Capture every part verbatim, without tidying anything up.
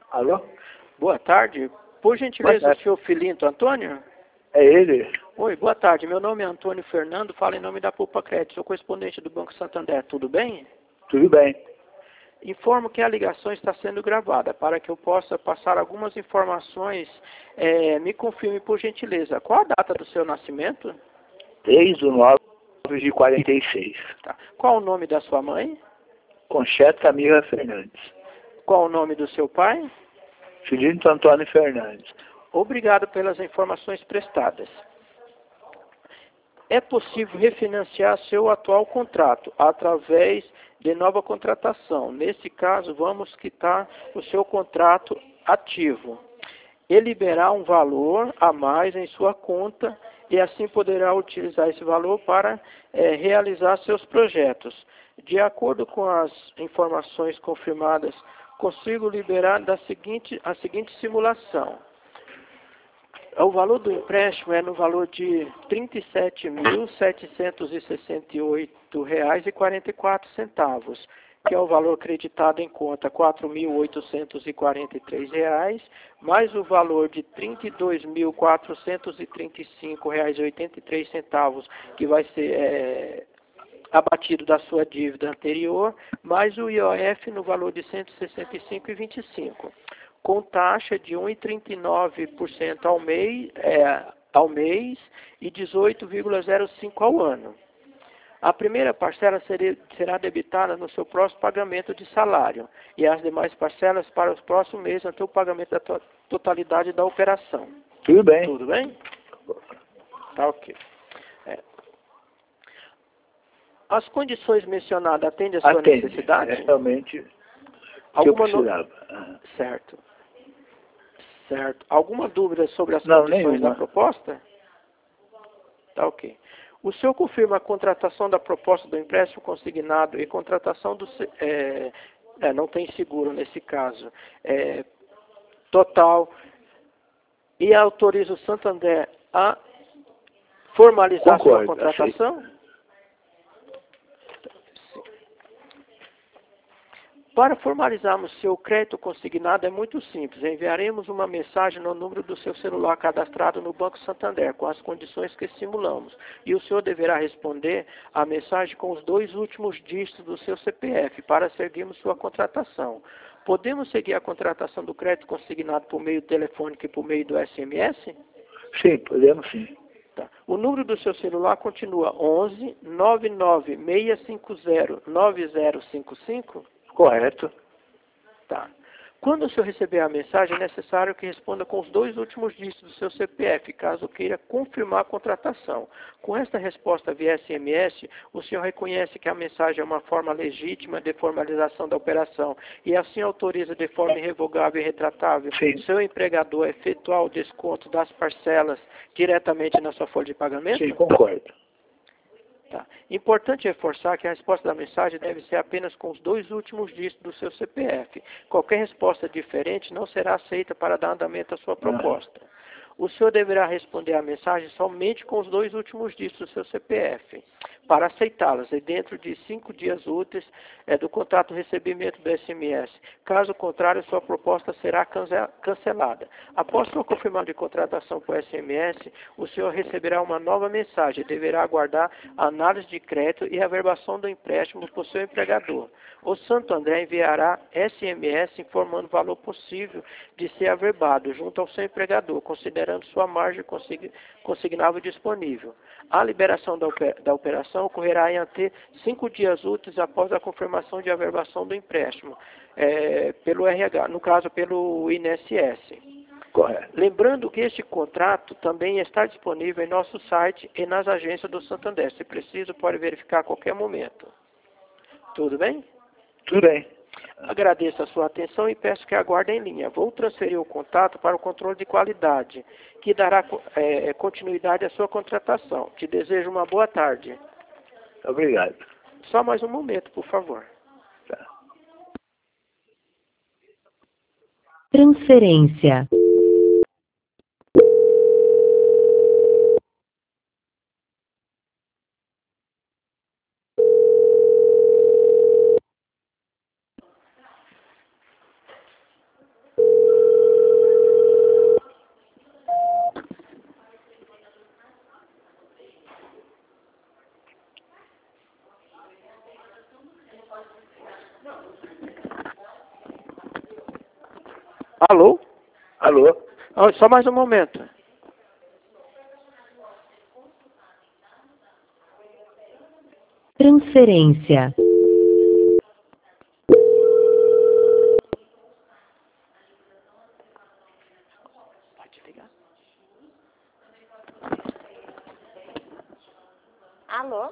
Alô? Boa tarde. Por gentileza, Boa tarde. o senhor Filinto Antônio? É ele? Oi, boa tarde. Meu nome é Antônio Fernando, falo em nome da Poupa Crédito. Sou correspondente do Banco Santander. Tudo bem? Tudo bem. Informo que a ligação está sendo gravada. Para que eu possa passar algumas informações, é, me confirme, por gentileza, qual a data do seu nascimento? três de nove de quarenta e seis. Tá. Qual o nome da sua mãe? Concheta Mira Fernandes. Qual o nome do seu pai? Filinto Antônio Fernandes. Obrigado pelas informações prestadas. É possível refinanciar seu atual contrato através de nova contratação. Nesse caso, vamos quitar o seu contrato ativo e liberar um valor a mais em sua conta e assim poderá utilizar esse valor para é, realizar seus projetos. De acordo com as informações confirmadas, consigo liberar da seguinte, a seguinte simulação. O valor do empréstimo é no valor de trinta e sete mil, setecentos e sessenta e oito reais e quarenta e quatro centavos, que é o valor acreditado em conta quatro mil oitocentos e quarenta e três reais, mais o valor de trinta e dois mil, quatrocentos e trinta e cinco reais e oitenta e três centavos, que vai ser é, abatido da sua dívida anterior, mais o I O F no valor de cento e sessenta e cinco reais e vinte e cinco centavos. Com taxa de um vírgula trinta e nove por cento ao mês, é, ao mês e dezoito vírgula zero cinco por cento ao ano. A primeira parcela será debitada no seu próximo pagamento de salário e as demais parcelas para os próximos meses até o pagamento da to totalidade da operação. Tudo bem. Tudo bem? Tá ok. É. As condições mencionadas atendem a sua Atende. necessidade? É realmente o que Alguma eu no... precisava. Ah. Certo. Certo. Alguma dúvida sobre as Não, condições nenhuma. da proposta? Tá ok. O senhor confirma a contratação da proposta do empréstimo consignado e contratação do... É, é, não tem seguro nesse caso. É, total. E autoriza o Santander a formalizar Concordo, sua contratação? Sim. Para formalizarmos seu crédito consignado é muito simples. Enviaremos uma mensagem no número do seu celular cadastrado no Banco Santander, com as condições que simulamos. E o senhor deverá responder a mensagem com os dois últimos dígitos do seu C P F para seguirmos sua contratação. Podemos seguir a contratação do crédito consignado por meio telefônico e por meio do S M S? Sim, podemos sim. Tá. O número do seu celular continua onze, nove nove seis cinco zero, nove zero cinco cinco? Correto. Tá. Quando o senhor receber a mensagem, é necessário que responda com os dois últimos dígitos do seu C P F, caso queira confirmar a contratação. Com esta resposta via S M S, o senhor reconhece que a mensagem é uma forma legítima de formalização da operação e assim autoriza de forma irrevogável e retratável Sim. seu empregador a efetuar o desconto das parcelas diretamente na sua folha de pagamento? Sim, concordo. Tá. Importante reforçar que a resposta da mensagem deve ser apenas com os dois últimos dígitos do seu C P F. Qualquer resposta diferente não será aceita para dar andamento à sua proposta. O senhor deverá responder à mensagem somente com os dois últimos dígitos do seu C P F, para aceitá-las, e dentro de cinco dias úteis é, do contrato recebimento do S M S. Caso contrário, sua proposta será cancelada. Após sua confirmação de contratação por S M S, o senhor receberá uma nova mensagem e deverá aguardar a análise de crédito e a verbação do empréstimo por seu empregador. O Santo André enviará S M S informando o valor possível de ser averbado junto ao seu empregador, considerando sua margem consignável disponível. A liberação da operação ocorrerá em até cinco dias úteis após a confirmação de averbação do empréstimo, é, pelo R H, no caso pelo I N S S. Correto. Lembrando que este contrato também está disponível em nosso site e nas agências do Santander. Se preciso, pode verificar a qualquer momento. Tudo bem? Tudo bem. Agradeço a sua atenção e peço que aguarde em linha. Vou transferir o contato para o controle de qualidade, que dará é, continuidade à sua contratação. Te desejo uma boa tarde. Obrigado. Só mais um momento, por favor. Tá. Transferência. Alô? Alô? Ah, só mais um momento. Transferência. Pode ligar. Alô?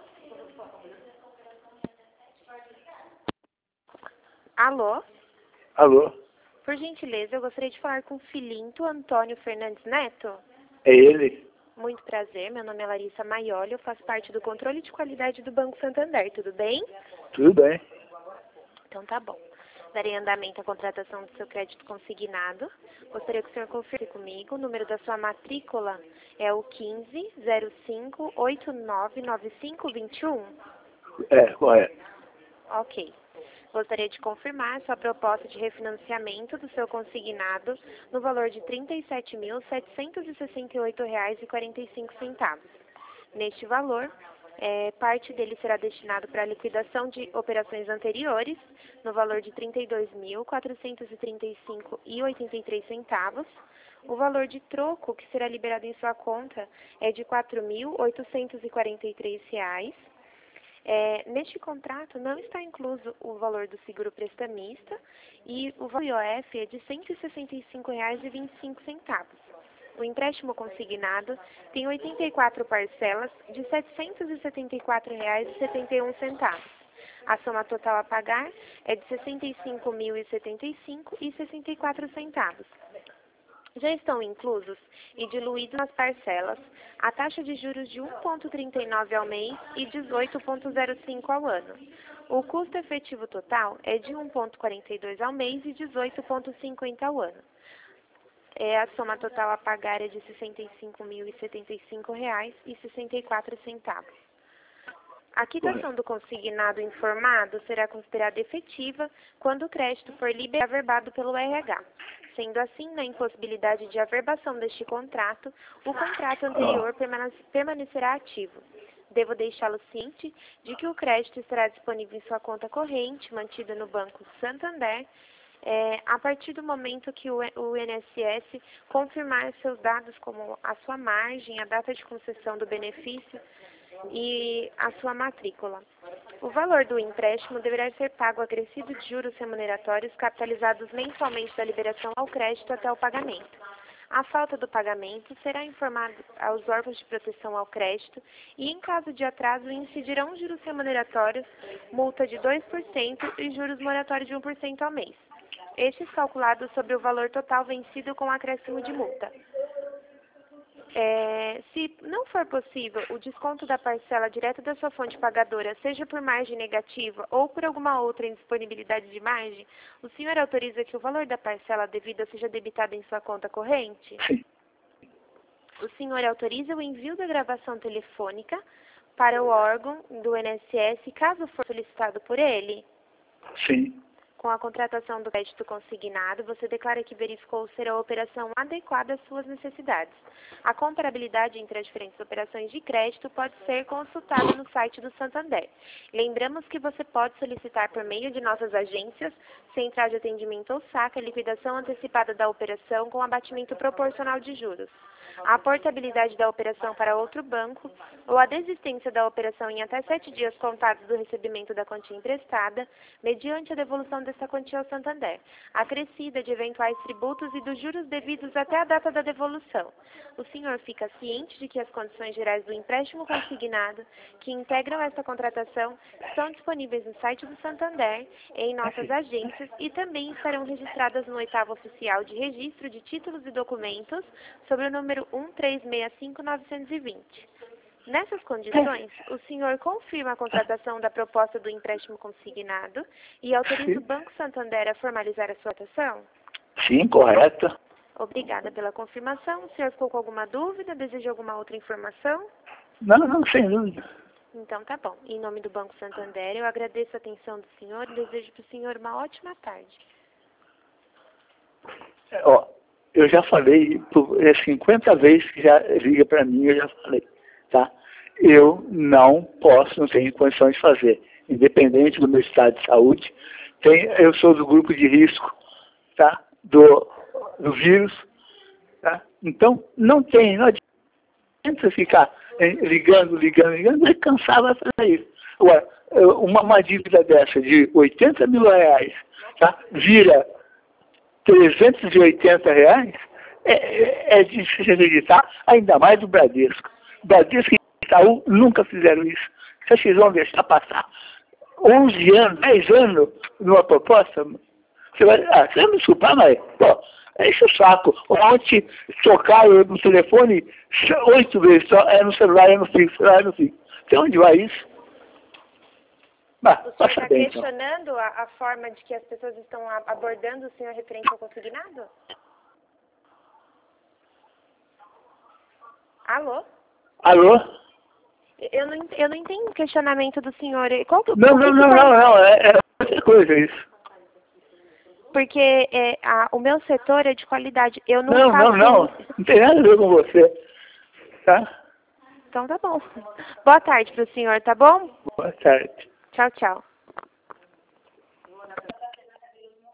Alô? Alô? Por gentileza, eu gostaria de falar com o Filinto Antônio Fernandes Neto. É ele? Muito prazer, meu nome é Larissa Maioli, eu faço parte do controle de qualidade do Banco Santander, tudo bem? Tudo bem. Então tá bom. Darei andamento à contratação do seu crédito consignado. Gostaria que o senhor confirme comigo. O número da sua matrícula é o quinze zero cinco oito nove nove cinco dois um. É, correto. Ok. Gostaria de confirmar sua proposta de refinanciamento do seu consignado no valor de trinta e sete mil setecentos e sessenta e oito reais e quarenta e cinco centavos. Neste valor, é, parte dele será destinado para a liquidação de operações anteriores, no valor de trinta e dois mil quatrocentos e trinta e cinco reais e oitenta e três centavos. O valor de troco que será liberado em sua conta é de quatro mil oitocentos e quarenta e três reais. É, neste contrato não está incluso o valor do seguro prestamista e o valor I O F é de cento e sessenta e cinco reais e vinte e cinco centavos. O empréstimo consignado tem oitenta e quatro parcelas de setecentos e setenta e quatro reais e setenta e um centavos. A soma total a pagar é de sessenta e cinco mil e setenta e cinco reais e sessenta e quatro centavos. Já estão inclusos e diluídos nas parcelas a taxa de juros de um vírgula trinta e nove ao mês e dezoito vírgula zero cinco ao ano. O custo efetivo total é de um vírgula quarenta e dois ao mês e dezoito vírgula cinquenta ao ano. É, a soma total a pagar é de sessenta e cinco mil e setenta e cinco reais e sessenta e quatro centavos. A quitação do consignado informado será considerada efetiva quando o crédito for liberado e averbado pelo R H. Sendo assim, na impossibilidade de averbação deste contrato, o contrato anterior permanecerá ativo. Devo deixá-lo ciente de que o crédito estará disponível em sua conta corrente, mantida no Banco Santander, é, a partir do momento que o, o I N S S confirmar seus dados como a sua margem, a data de concessão do benefício e a sua matrícula. O valor do empréstimo deverá ser pago acrescido de juros remuneratórios capitalizados mensalmente da liberação ao crédito até o pagamento. A falta do pagamento será informado aos órgãos de proteção ao crédito e, em caso de atraso, incidirão juros remuneratórios, multa de dois por cento e juros moratórios de um por cento ao mês. Estes calculados sobre o valor total vencido com acréscimo de multa. É, se não for possível o desconto da parcela direto da sua fonte pagadora, seja por margem negativa ou por alguma outra indisponibilidade de margem, o senhor autoriza que o valor da parcela devida seja debitado em sua conta corrente? Sim. O senhor autoriza o envio da gravação telefônica para o órgão do I N S S, caso for solicitado por ele? Sim. Com a contratação do crédito consignado, você declara que verificou ser a operação adequada às suas necessidades. A comparabilidade entre as diferentes operações de crédito pode ser consultada no site do Santander. Lembramos que você pode solicitar por meio de nossas agências, Central de Atendimento ou SAC, a liquidação antecipada da operação com abatimento proporcional de juros. A portabilidade da operação para outro banco ou a desistência da operação em até sete dias contados do recebimento da quantia emprestada, mediante a devolução desta quantia ao Santander, acrescida de eventuais tributos e dos juros devidos até a data da devolução. O senhor fica ciente de que as condições gerais do empréstimo consignado, que integram esta contratação, estão disponíveis no site do Santander, em nossas agências e também estarão registradas no oitavo oficial de registro de títulos e documentos sobre o número um três seis cinco nove dois zero. Nessas condições, o senhor confirma a contratação da proposta do empréstimo consignado e autoriza o Banco Santander a formalizar a sua atuação? Sim, correto. Obrigada pela confirmação. O senhor ficou com alguma dúvida? Deseja alguma outra informação? Não, não, sem dúvida. Então tá bom. Em nome do Banco Santander, eu agradeço a atenção do senhor e desejo para o senhor uma ótima tarde. É, ó, eu já falei, por, é cinquenta vezes que já liga para mim, eu já falei, tá? Eu não posso, não tenho condições de fazer. Independente do meu estado de saúde, tem, eu sou do grupo de risco, tá? Do do vírus. Tá? Então, não tem, não adianta ficar eh, ligando, ligando, ligando, vai cansar, vai fazer isso. Agora, uma, uma dívida dessa de oitenta mil reais, tá? Vira trezentos e oitenta reais, é, é, é difícil acreditar, ainda mais do Bradesco. Bradesco e Itaú nunca fizeram isso. Vocês vão deixar passar onze anos, dez anos numa proposta? Você vai, ah, você vai me desculpar, mas, pô, enche o saco. Ontem tocaram no telefone oito vezes, só é no celular, é no fixo, é no fixo. Sei onde vai isso? Ah, o senhor está bem, questionando então. a, a forma de que as pessoas estão a, abordando o senhor referente ao consignado? Alô? Alô? Eu não, eu não entendo o questionamento do senhor. Qual que, Não, não, não, não, não, é, é outra coisa isso. Porque é, a, o meu setor é de qualidade. Eu não Não, faço... não, não. Não tem nada a ver com você. Tá? Então tá bom. Boa tarde para o senhor, tá bom? Boa tarde. Tchau, tchau.